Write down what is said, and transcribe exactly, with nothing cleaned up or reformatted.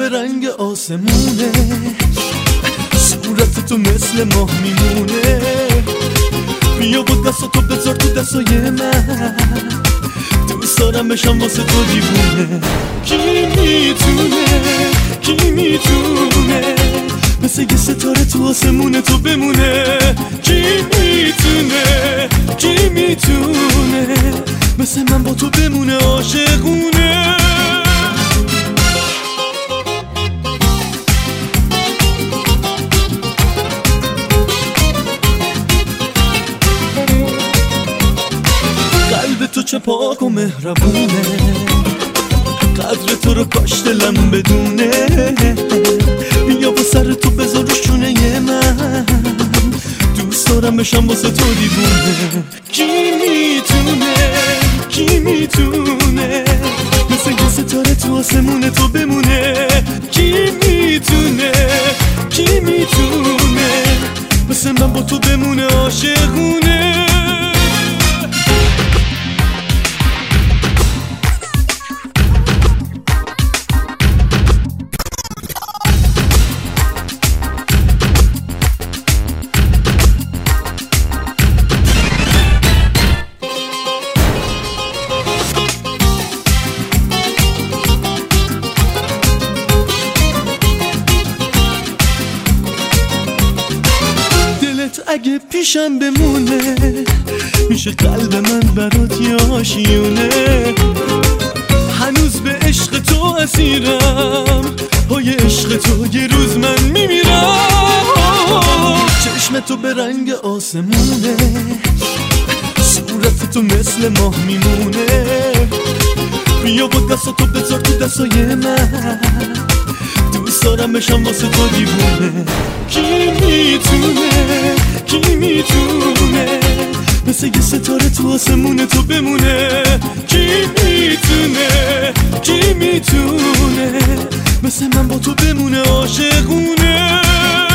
به رنگ آسمونه، صورت تو مثل ماه میمونه. بیا با دست تو بذار تو دستای من، دوست دارم بشم واسه تو دیوونه. کی میتونه کی میتونه مثل یه ستاره تو آسمون تو بمونه؟ کی میتونه کی میتونه مثل من با تو بمونه عاشقونه؟ قلب تو چه پاک و مهربونه، قدر تو رو کاش دلم بدونه. بیا با سر تو بذار رو شونه من، دوست دارم بشم واسه تو دیوونه. کی میتونه کی میتونه مثل یه ستاره تو آسمون تو بمونه؟ کی میتونه کی میتونه مثل من با تو بمونه عاشقونه؟ اگه پیشم بمونه میشه قلب من برات یه آشیونه. هنوز به عشق تو اسیرم، پای عشق تو یه روز من میمیرم. چشم تو به رنگ آسمونه، صورت تو مثل ماه میمونه. بیا با دست تو بذار تو دستای من، دوست دارم بشم واسه تو دیوونه. کی میتونه کی میتونه مثل یه ستاره تو آسمون تو بمونه؟ کی میتونه کی میتونه مثل من با تو بمونه عاشقونه؟